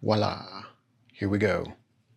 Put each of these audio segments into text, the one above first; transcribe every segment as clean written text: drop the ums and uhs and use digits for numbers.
Voila, here we go.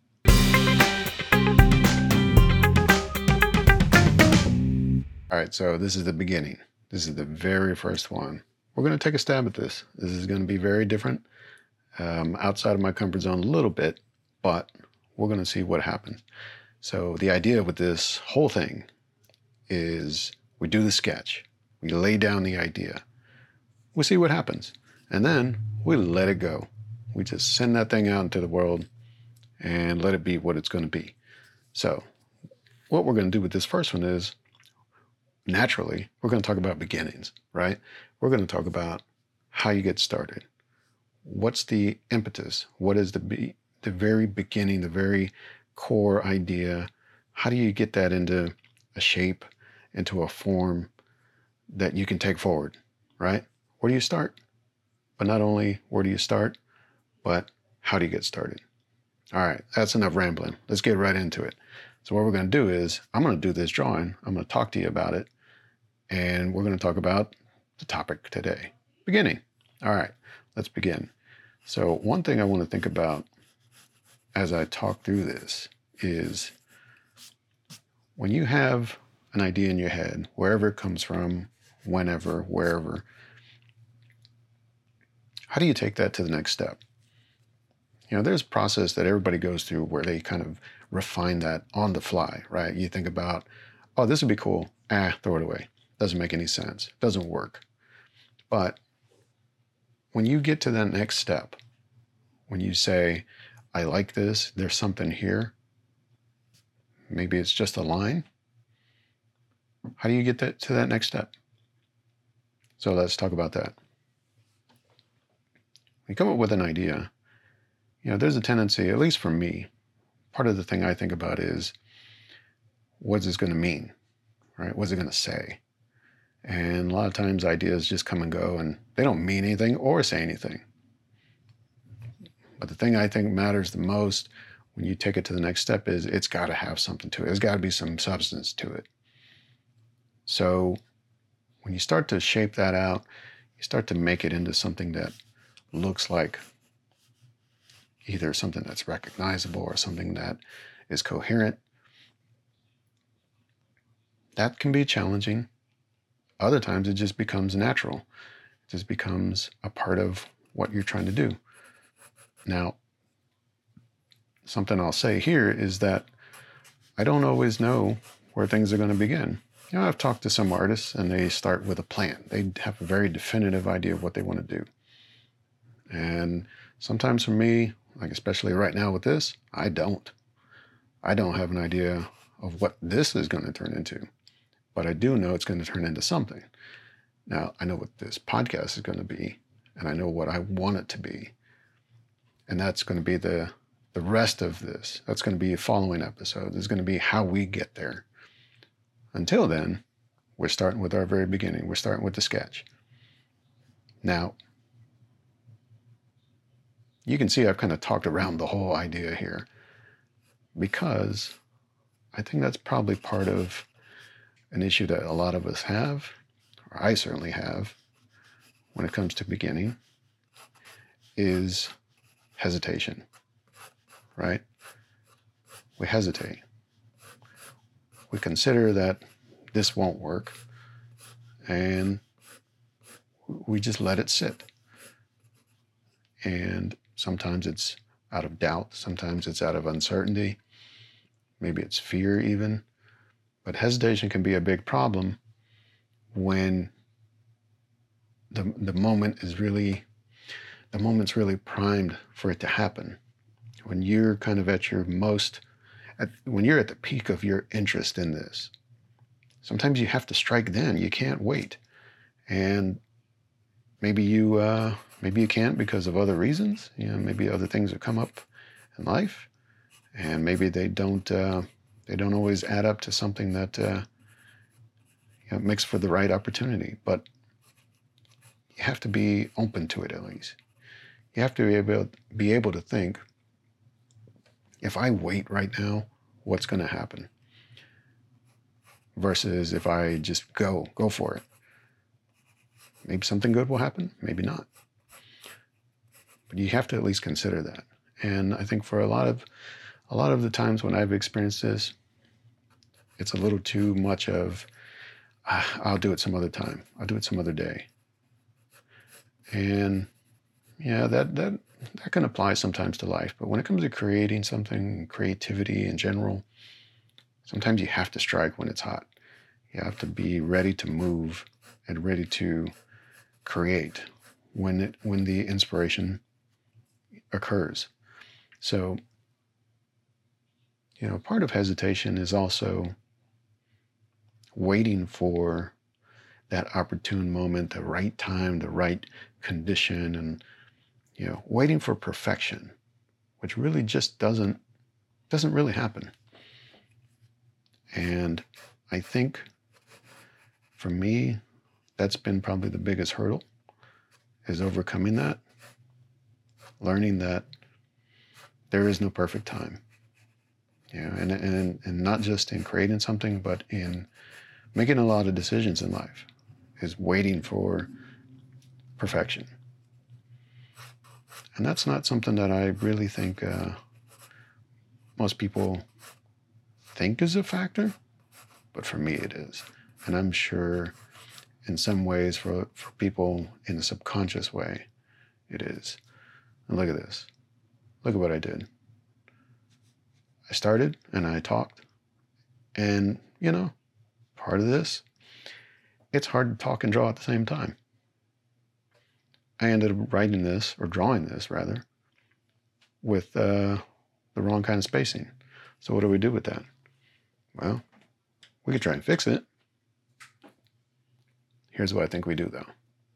All right, so this is the beginning. This is the very first one. We're going to take a stab at this. This is going to be very different, outside of my comfort zone a little bit, but we're going to see what happens. So the idea with this whole thing is we do the sketch, we lay down the idea, we see what happens, and then we let it go. We just send that thing out into the world and let it be what it's going to be. So what we're going to do with this first one is, naturally, we're going to talk about beginnings, right? We're going to talk about how you get started. What's the impetus? What is the very beginning, the very core idea? How do you get that into a shape, into a form that you can take forward, right? Where do you start? But not only where do you start, but how do you get started? All right, that's enough rambling. Let's get right into it. So what we're going to do is, I'm going to do this drawing. I'm going to talk to you about it. And we're going to talk about the topic today, beginning. All right, let's begin. So one thing I want to think about as I talk through this is, when you have an idea in your head, wherever it comes from, whenever, wherever, how do you take that to the next step? You know, there's a process that everybody goes through where they kind of refine that on the fly, right? You think about, oh, this would be cool. Throw it away. Doesn't make any sense. Doesn't work. But when you get to that next step, when you say, I like this, there's something here, maybe it's just a line. How do you get to that next step? So let's talk about that. When you come up with an idea, you know, there's a tendency, at least for me, part of the thing I think about is, what's this going to mean, right? What's it going to say? And a lot of times ideas just come and go, and they don't mean anything or say anything. But the thing I think matters the most when you take it to the next step is, it's got to have something to it. There's got to be some substance to it. So when you start to shape that out, you start to make it into something that looks like either something that's recognizable or something that is coherent. That can be challenging. Other times it just becomes natural. It just becomes a part of what you're trying to do. Now, something I'll say here is that I don't always know where things are going to begin. You know, I've talked to some artists and they start with a plan. They have a very definitive idea of what they want to do. And sometimes for me, like especially right now with this, I don't have an idea of what this is going to turn into, but I do know it's going to turn into something. Now, I know what this podcast is going to be, and I know what I want it to be. And that's going to be the rest of this. That's going to be a following episode. It's going to be how we get there. Until then, we're starting with our very beginning. We're starting with the sketch. Now, you can see I've kind of talked around the whole idea here, because I think that's probably part of an issue that a lot of us have, or I certainly have, when it comes to beginning, is hesitation, right? We hesitate. We consider that this won't work, and we just let it sit. And sometimes it's out of doubt. Sometimes it's out of uncertainty. Maybe it's fear even. But hesitation can be a big problem when the moment's really primed for it to happen. When you're kind of at your when you're at the peak of your interest in this, sometimes you have to strike then. You can't wait. And maybe you can't because of other reasons. You know, maybe other things have come up in life, and maybe they don't always add up to something that makes for the right opportunity. But you have to be open to it at least. You have to be able to think, if I wait right now, what's going to happen? Versus if I just go for it. Maybe something good will happen, maybe not. But you have to at least consider that. And I think for a lot of the times when I've experienced this, it's a little too much of, I'll do it some other time. I'll do it some other day. And yeah, that can apply sometimes to life. But when it comes to creating something, creativity in general, sometimes you have to strike when it's hot. You have to be ready to move and ready to create when the inspiration occurs. So, part of hesitation is also waiting for that opportune moment, the right time, the right condition, and waiting for perfection, which really just doesn't really happen. And I think for me, that's been probably the biggest hurdle, is overcoming that, learning that there is no perfect time. And not just in creating something, but in making a lot of decisions in life, is waiting for perfection. And that's not something that I really think most people think is a factor, but for me it is. And I'm sure in some ways for people in a subconscious way, it is. And look at this. Look at what I did. I started and I talked. And, part of this, it's hard to talk and draw at the same time. I ended up writing this, or drawing this rather, with the wrong kind of spacing. So what do we do with that? Well, we could try and fix it. Here's what I think we do, though.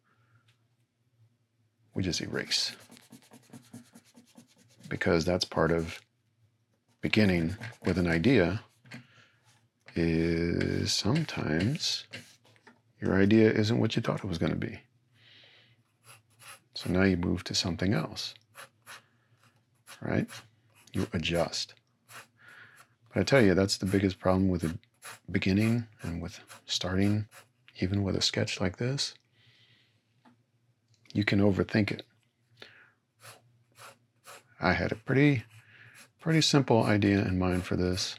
We just erase. Because that's part of beginning with an idea, is sometimes your idea isn't what you thought it was going to be. So now you move to something else, right? You adjust. But I tell you, that's the biggest problem with the beginning and with starting, even with a sketch like this. You can overthink it. I had a pretty simple idea in mind for this.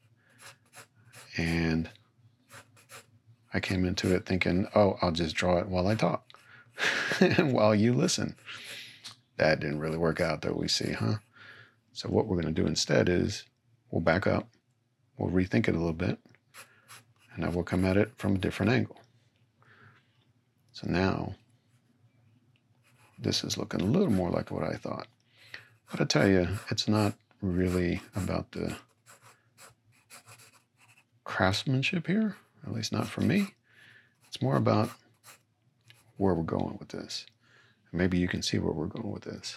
And I came into it thinking, I'll just draw it while I talk and while you listen. That didn't really work out, though, we see, huh? So what we're going to do instead is we'll back up, we'll rethink it a little bit, and then we'll come at it from a different angle. So now this is looking a little more like what I thought. But I tell you, it's not really about the craftsmanship here, at least not for me. It's more about where we're going with this. And maybe you can see where we're going with this.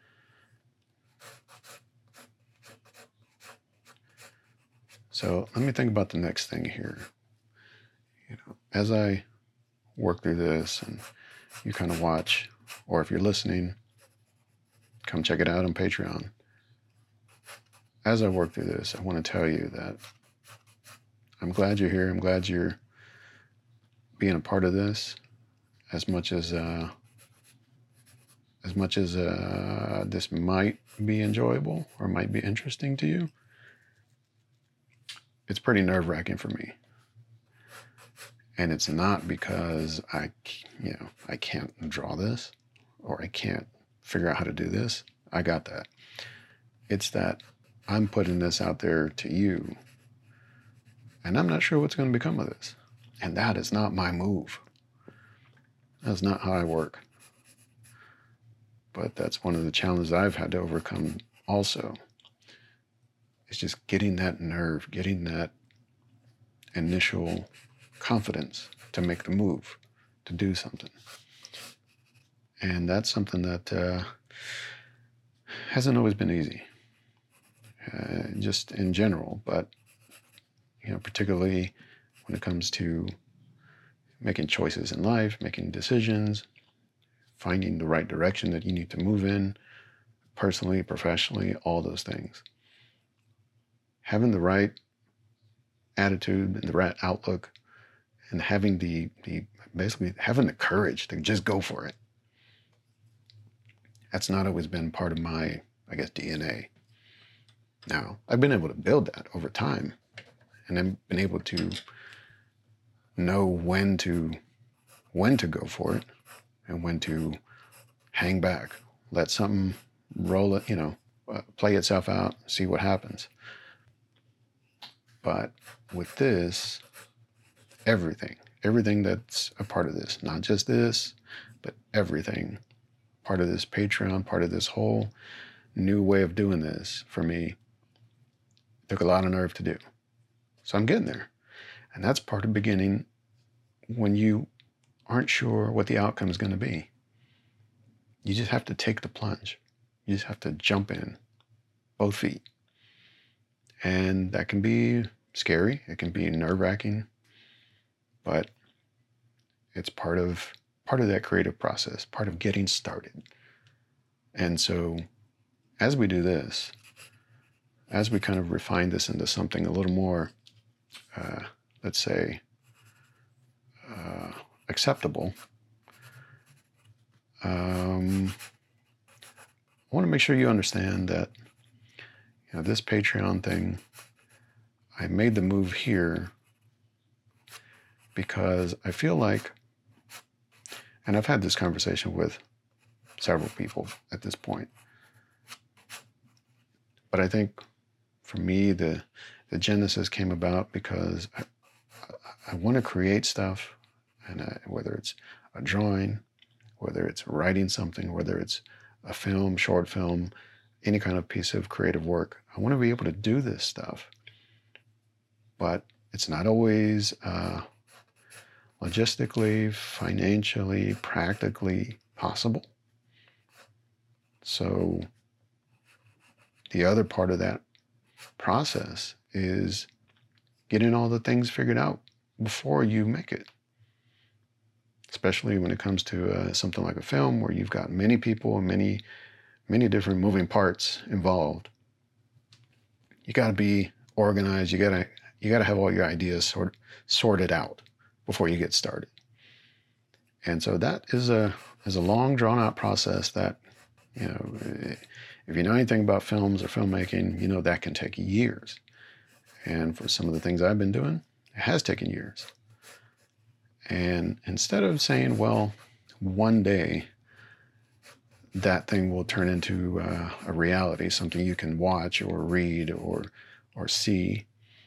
So let me think about the next thing here. As I work through this and you kind of watch, or if you're listening, come check it out on Patreon. As I work through this, I want to tell you that I'm glad you're here. I'm glad you're being a part of this, as much as this might be enjoyable or might be interesting to you. It's pretty nerve-wracking for me. And it's not because I can't draw this or I can't figure out how to do this. I got that. It's that I'm putting this out there to you, and I'm not sure what's going to become of this. And that is not my move. That's not how I work. But that's one of the challenges I've had to overcome also. It's just getting that nerve, getting that initial confidence to make the move, to do something. And that's something that hasn't always been easy, just in general, but particularly when it comes to making choices in life, making decisions, finding the right direction that you need to move in, personally, professionally, all those things. Having the right attitude and the right outlook, and having basically having the courage to just go for it. That's not always been part of my I guess, DNA. Now, I've been able to build that over time, and I've been able to know when to go for it and when to hang back, let something roll it, play itself out, see what happens. But with this, everything that's a part of this, not just this, but everything, part of this Patreon, part of this whole new way of doing this for me, took a lot of nerve to do. So I'm getting there. And that's part of beginning when you aren't sure what the outcome is going to be. You just have to take the plunge. You just have to jump in, both feet. And that can be scary. It can be nerve-wracking, but it's part of that creative process, part of getting started. And so as we do this, as we kind of refine this into something a little more, let's say, acceptable, I want to make sure you understand that this Patreon thing, I made the move here because I feel like, and I've had this conversation with several people at this point, but I think for me, the genesis came about because I want to create stuff, and whether it's a drawing, whether it's writing something, whether it's a film, short film, any kind of piece of creative work, I want to be able to do this stuff. But it's not always logistically, financially, practically possible. So the other part of that process is getting all the things figured out before you make it. Especially when it comes to something like a film where you've got many people and many different moving parts involved. You got to be organized. You got to have all your ideas sorted out before you get started. And so that is a long drawn out process that, if you know anything about films or filmmaking, that can take years. And for some of the things I've been doing, it has taken years. And instead of saying, well, one day that thing will turn into a reality, something you can watch or read or see,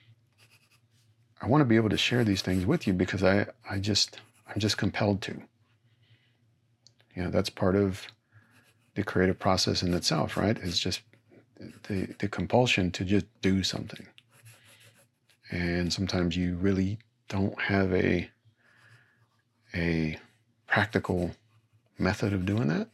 I want to be able to share these things with you because I'm just compelled to. That's part of the creative process in itself, right? It's just the compulsion to just do something. And sometimes you really don't have a practical method of doing that.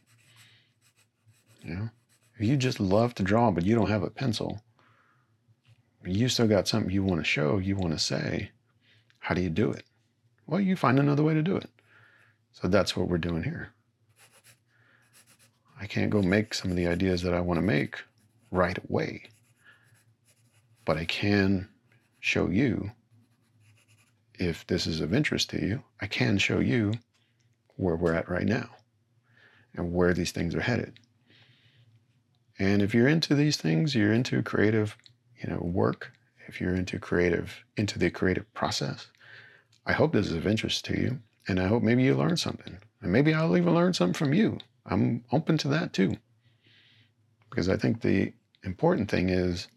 If you just love to draw, but you don't have a pencil, you still got something you want to show, you want to say, how do you do it? Well, you find another way to do it. So that's what we're doing here. I can't go make some of the ideas that I want to make right away, but I can show you, if this is of interest to you, I can show you where we're at right now and where these things are headed. And if you're into these things, you're into creative, work, if you're into the creative process, I hope this is of interest to you. And I hope maybe you learn something. And maybe I'll even learn something from you. I'm open to that too. Because I think the important thing is,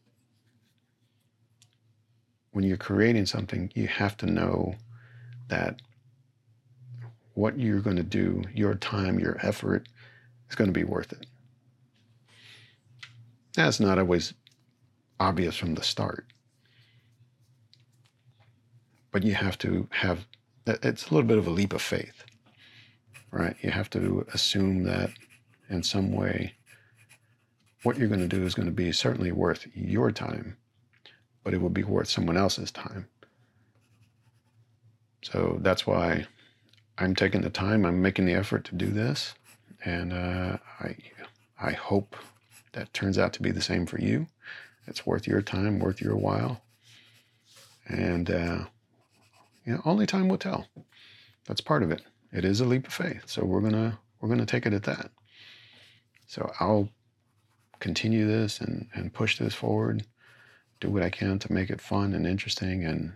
when you're creating something, you have to know that what you're going to do, your time, your effort, is going to be worth it. That's not always obvious from the start. But you have to have, it's a little bit of a leap of faith, right? You have to assume that in some way, what you're going to do is going to be certainly worth your time, but it will be worth someone else's time. So that's why I'm taking the time, I'm making the effort to do this. And I hope that turns out to be the same for you. It's worth your time, worth your while. And, only time will tell. That's part of it. It is a leap of faith. So we're gonna take it at that. So I'll continue this and push this forward, do what I can to make it fun and interesting and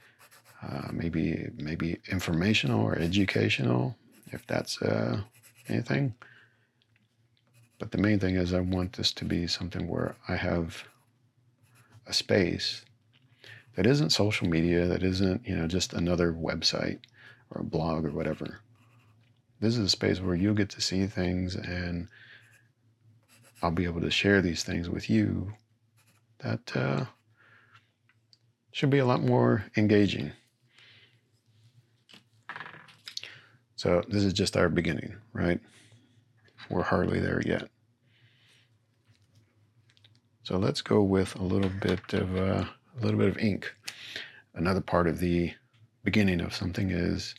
maybe informational or educational, if that's anything. But the main thing is I want this to be something where I have a space that isn't social media, that isn't, just another website or a blog or whatever. This is a space where you'll get to see things and I'll be able to share these things with you that should be a lot more engaging. So this is just our beginning, right? We're hardly there yet. So let's go with a little bit of ink. Another part of the beginning of something is,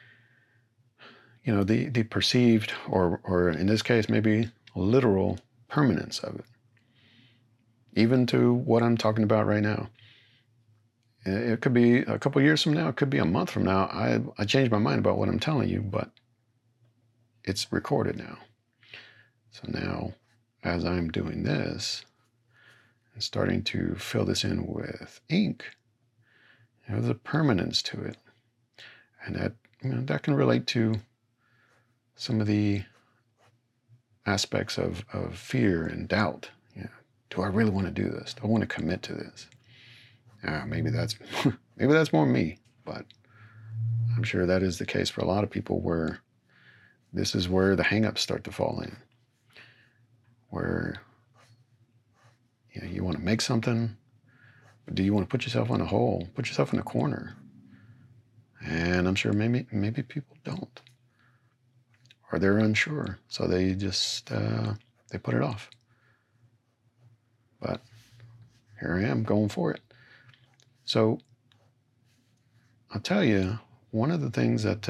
the perceived or in this case maybe literal permanence of it. Even to what I'm talking about right now. It could be a couple years from now, it could be a month from now. I changed my mind about what I'm telling you, but it's recorded now. So now, as I'm doing this and starting to fill this in with ink, there's a permanence to it. And that can relate to some of the aspects of fear and doubt. Do I really want to do this? Do I want to commit to this? Maybe that's more me, but I'm sure that is the case for a lot of people where this is where the hang-ups start to fall in. Where you want to make something, but do you want to put yourself in a hole, put yourself in a corner? And I'm sure maybe people don't. Or they're unsure, so they just they put it off. But here I am going for it. So I'll tell you, one of the things that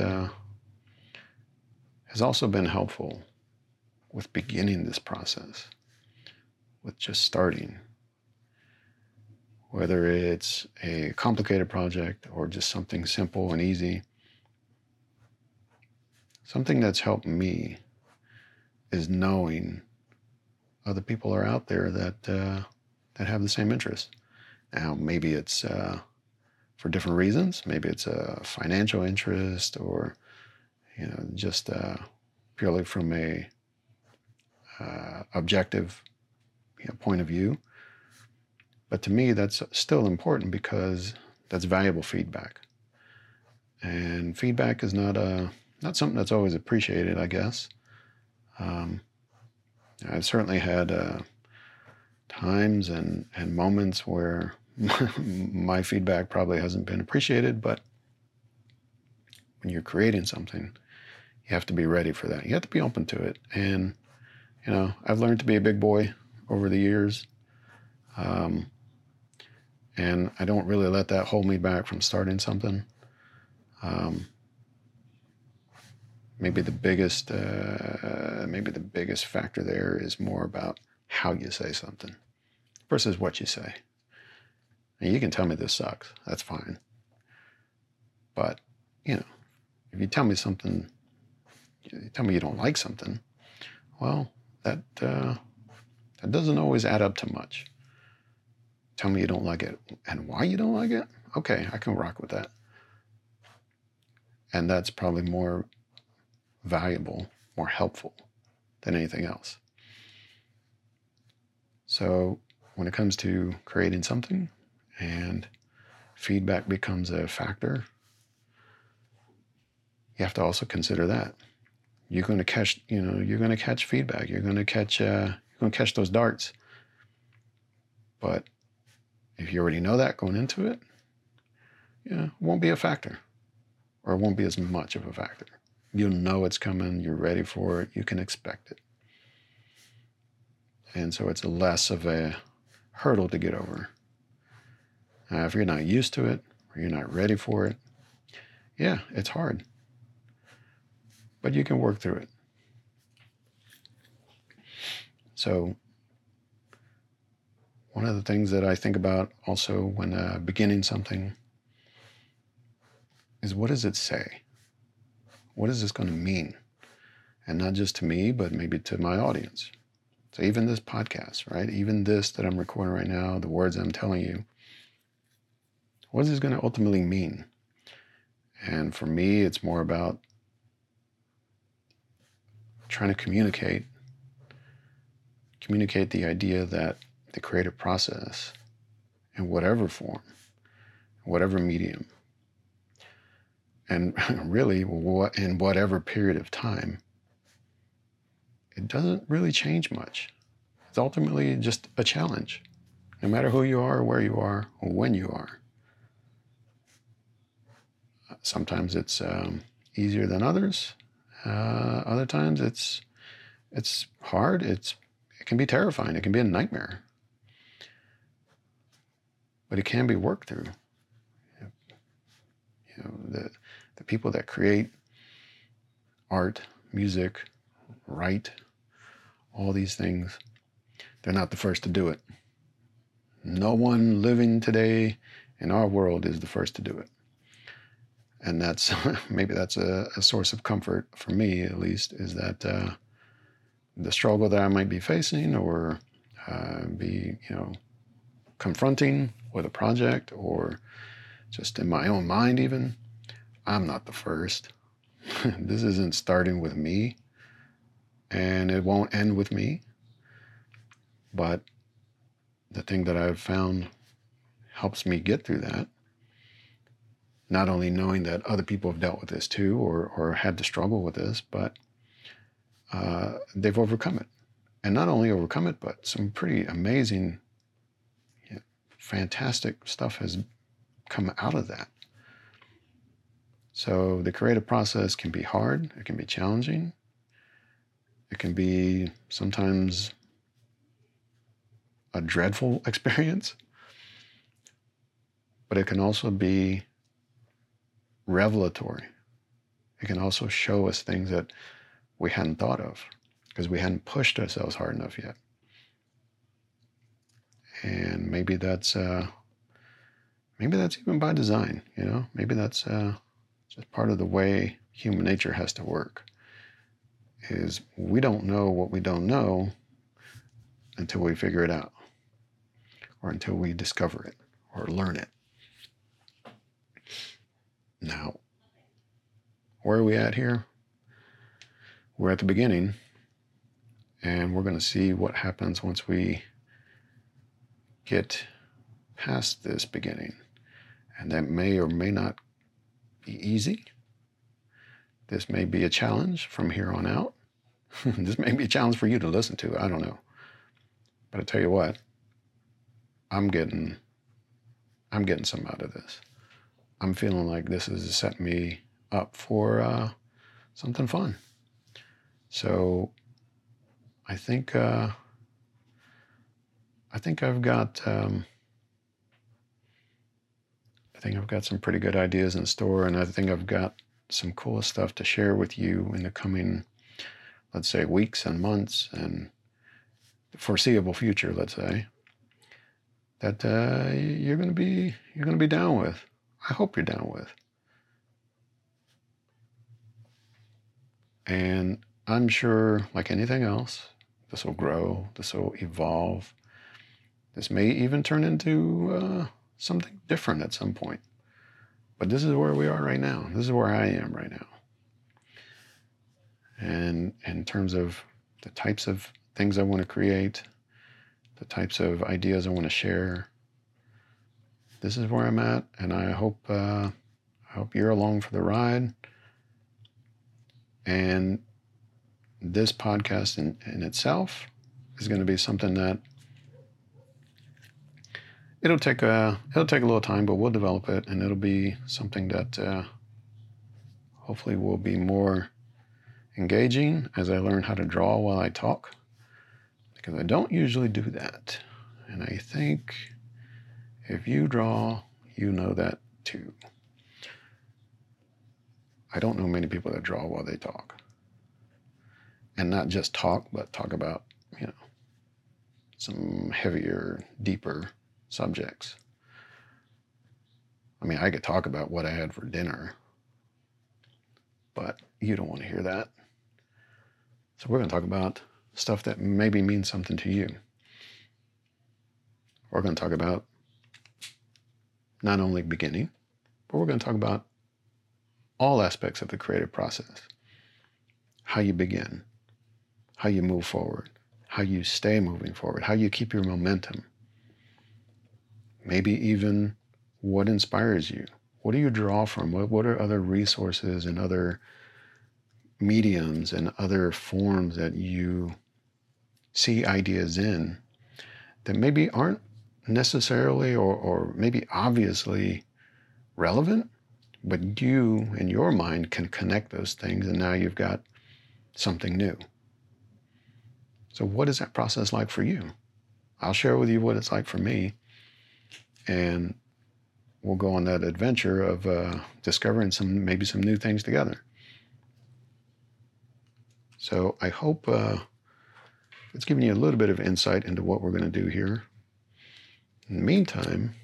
has also been helpful with beginning this process, with just starting, whether it's a complicated project or just something simple and easy, something that's helped me is knowing other people are out there that have the same interests. Now, maybe it's for different reasons. Maybe it's a financial interest or, just purely from a objective point of view. But to me, that's still important because that's valuable feedback. And feedback is not something that's always appreciated, I guess. I've certainly had times and moments where my feedback probably hasn't been appreciated, but when you're creating something, you have to be ready for that. You have to be open to it. And, I've learned to be a big boy over the years. And I don't really let that hold me back from starting something. Maybe the biggest factor there is more about how you say something versus what you say. And you can tell me this sucks. That's fine. But, if you tell me something, you tell me you don't like something, well, that doesn't always add up to much. Tell me you don't like it and why you don't like it. Okay, I can rock with that. And that's probably more valuable, more helpful than anything else. So when it comes to creating something and feedback becomes a factor, you have to also consider that. You're going to catch feedback. You're going to catch those darts. But if you already know that going into it, it won't be a factor, or it won't be as much of a factor. You'll know it's coming. You're ready for it. You can expect it. And so it's less of a hurdle to get over. If you're not used to it, or you're not ready for it, it's hard. But you can work through it. So one of the things that I think about also when beginning something is, what does it say? What is this going to mean? And not just to me, but maybe to my audience. So even this podcast, right? Even this that I'm recording right now, the words I'm telling you, what is this going to ultimately mean? And for me, it's more about trying to communicate the idea that the creative process, in whatever form, whatever medium, and really in whatever period of time, it doesn't really change much. It's ultimately just a challenge, no matter who you are, where you are, or when you are. Sometimes it's easier than others. Other times it's hard. It can be terrifying. It can be a nightmare. But it can be worked through. You know, the people that create art, music, write, all these things, they're not the first to do it. No one living today in our world is the first to do it. And that's maybe that's a source of comfort for me, at least, is that the struggle that I might be facing or be, confronting with a project or just in my own mind even, I'm not the first. This isn't starting with me, and it won't end with me. But the thing that I've found helps me get through that, not only knowing that other people have dealt with this too or had to struggle with this, but they've overcome it. And not only overcome it, but some pretty amazing, fantastic stuff has come out of that. So the creative process can be hard. It can be challenging. It can be sometimes a dreadful experience, but it can also be revelatory. It can also show us things that we hadn't thought of because we hadn't pushed ourselves hard enough yet. And maybe that's even by design, Maybe that's just part of the way human nature has to work. Is we don't know what we don't know until we figure it out, or until we discover it or learn it. Now, where are we at here? We're at the beginning, and we're going to see what happens once we get past this beginning. And that may or may not be easy. This may be a challenge from here on out. This may be a challenge for you to listen to. I don't know. But I tell you what, I'm getting some out of this. I'm feeling like this is setting me up for something fun. So I think I've got some pretty good ideas in store, and I think I've got some cool stuff to share with you in the coming, let's say, weeks and months and the foreseeable future, let's say, that you're going to be down with. I hope you're down with. And I'm sure, like anything else, this will grow, this will evolve. This may even turn into something different at some point. But this is where we are right now. This is where I am right now. And in terms of the types of things I want to create, the types of ideas I want to share, this is where I'm at, and I hope you're along for the ride. And this podcast in itself is going to be something that it'll take a little time, but we'll develop it, and it'll be something that hopefully will be more engaging as I learn how to draw while I talk, because I don't usually do that. And I think if you draw, you know that too. I don't know many people that draw while they talk. And not just talk, but talk about, some heavier, deeper subjects. I mean, I could talk about what I had for dinner, but you don't want to hear that. So we're going to talk about stuff that maybe means something to you. We're going to talk about not only beginning, but we're going to talk about all aspects of the creative process. How you begin, how you move forward, how you stay moving forward, how you keep your momentum. Maybe even what inspires you. What do you draw from? What are other resources and other mediums and other forms that you see ideas in that maybe aren't necessarily or maybe obviously relevant, but you in your mind can connect those things, and now you've got something new. So what is that process like for you? I'll share with you what it's like for me, and we'll go on that adventure of discovering maybe some new things together. So I hope it's given you a little bit of insight into what we're going to do here. In the meantime,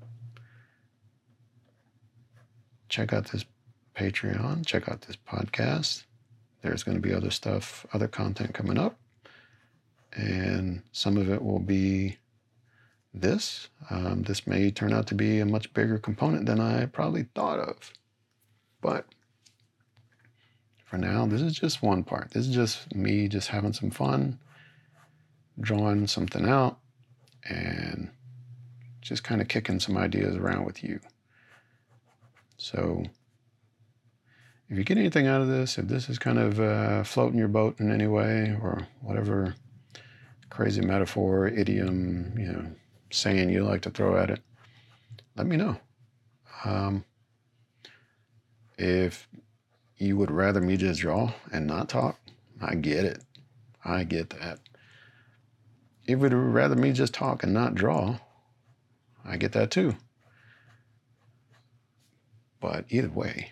check out this Patreon, check out this podcast. There's going to be other stuff, other content coming up. And some of it will be this. This may turn out to be a much bigger component than I probably thought of. But for now, this is just one part. This is just me just having some fun, drawing something out, and just kind of kicking some ideas around with you. So if you get anything out of this, if this is kind of floating your boat in any way, or whatever crazy metaphor, idiom, saying you like to throw at it, let me know. If you would rather me just draw and not talk, I get it. I get that. If you would rather me just talk and not draw, I get that too. But either way,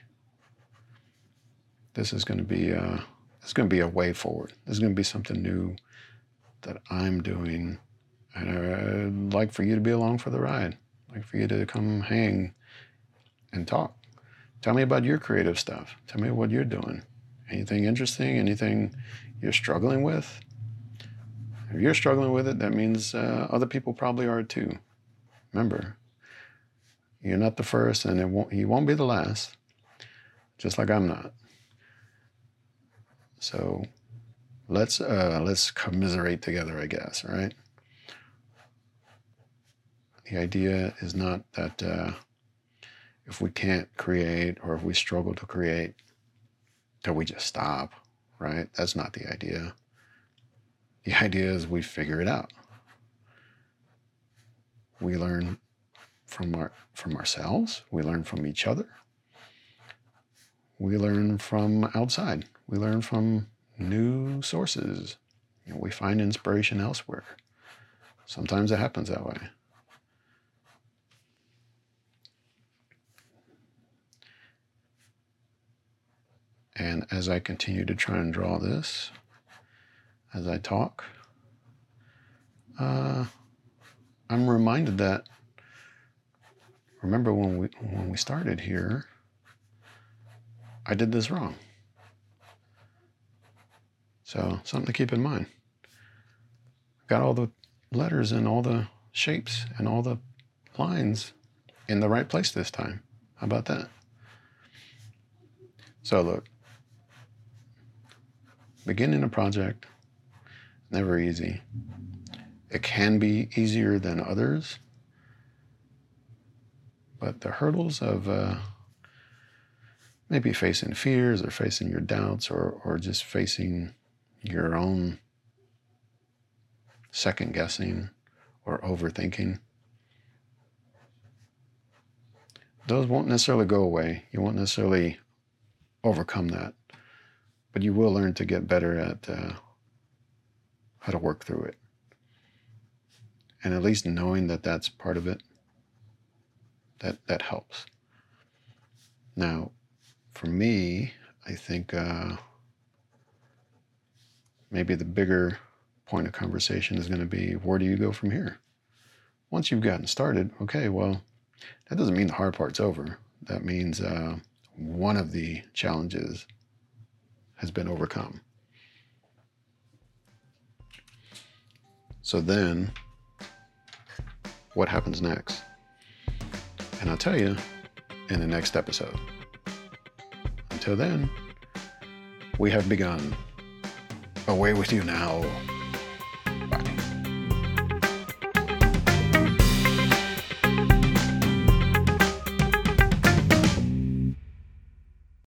this is going to be a way forward. This is going to be something new that I'm doing, and I'd like for you to be along for the ride. I'd like for you to come hang and talk. Tell me about your creative stuff. Tell me what you're doing. Anything interesting? Anything you're struggling with? If you're struggling with it, that means other people probably are too. Remember, you're not the first, and you won't be the last, just like I'm not. So let's commiserate together, I guess, right? The idea is not that if we can't create, or if we struggle to create, that we just stop, right? That's not the idea. The idea is we figure it out. We learn from ourselves. We learn from each other. We learn from outside. We learn from new sources. We find inspiration elsewhere. Sometimes it happens that way. And as I continue to try and draw this, as I talk, I'm reminded that, remember when we started here, I did this wrong. So something to keep in mind. Got all the letters and all the shapes and all the lines in the right place this time. How about that? So look, beginning a project, never easy. It can be easier than others, but the hurdles of maybe facing fears, or facing your doubts, or just facing your own second guessing or overthinking, those won't necessarily go away. You won't necessarily overcome that, but you will learn to get better at how to work through it. And at least knowing that that's part of it, that helps. Now, for me, I think maybe the bigger point of conversation is going to be, where do you go from here? Once you've gotten started, okay, well, that doesn't mean the hard part's over. That means one of the challenges has been overcome. So then, what happens next? And I'll tell you in the next episode. Until then, we have begun. Away with you now.